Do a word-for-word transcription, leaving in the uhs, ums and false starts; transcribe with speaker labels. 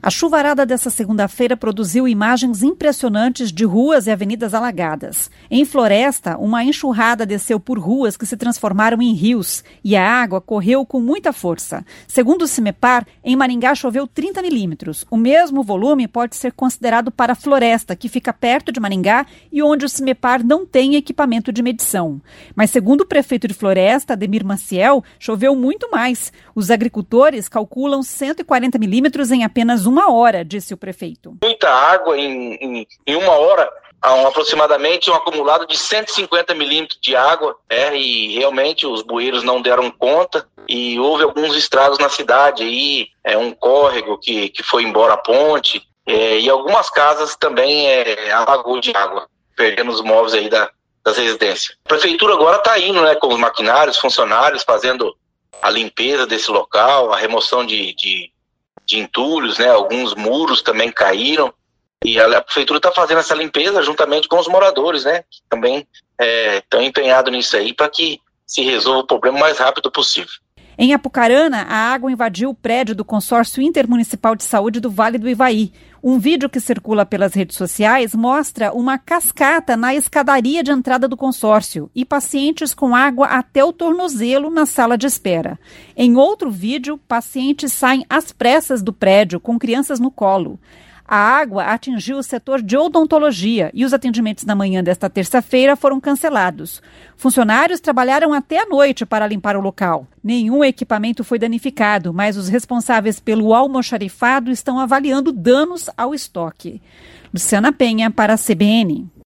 Speaker 1: A chuvarada dessa segunda-feira produziu imagens impressionantes de ruas e avenidas alagadas. Em Floresta, uma enxurrada desceu por ruas que se transformaram em rios e a água correu com muita força. Segundo o CIMEPAR, em Maringá choveu trinta milímetros. O mesmo volume pode ser considerado para Floresta, que fica perto de Maringá e onde o CIMEPAR não tem equipamento de medição. Mas segundo o prefeito de Floresta, Ademir Maciel, choveu muito mais. Os agricultores calculam cento e quarenta milímetros em apenas uma hora, disse o prefeito.
Speaker 2: Muita água em, em, em uma hora, há um, aproximadamente um acumulado de cento e cinquenta milímetros de água, é, e realmente os bueiros não deram conta e houve alguns estragos na cidade, aí, é, um córrego que, que foi embora a ponte, é, e algumas casas também é, alagou de água, perdendo os móveis aí da, das residências. A prefeitura agora está indo, né, com os maquinários, funcionários, fazendo a limpeza desse local, a remoção de, de de entulhos, né? Alguns muros também caíram e a, a prefeitura está fazendo essa limpeza juntamente com os moradores, né? Que também estão é, empenhados nisso aí para que se resolva o problema o mais rápido possível.
Speaker 1: Em Apucarana, a água invadiu o prédio do Consórcio Intermunicipal de Saúde do Vale do Ivaí. Um vídeo que circula pelas redes sociais mostra uma cascata na escadaria de entrada do consórcio e pacientes com água até o tornozelo na sala de espera. Em outro vídeo, pacientes saem às pressas do prédio com crianças no colo. A água atingiu o setor de odontologia e os atendimentos na manhã desta terça-feira foram cancelados. Funcionários trabalharam até a noite para limpar o local. Nenhum equipamento foi danificado, mas os responsáveis pelo almoxarifado estão avaliando danos ao estoque. Luciana Penha, para a C B N.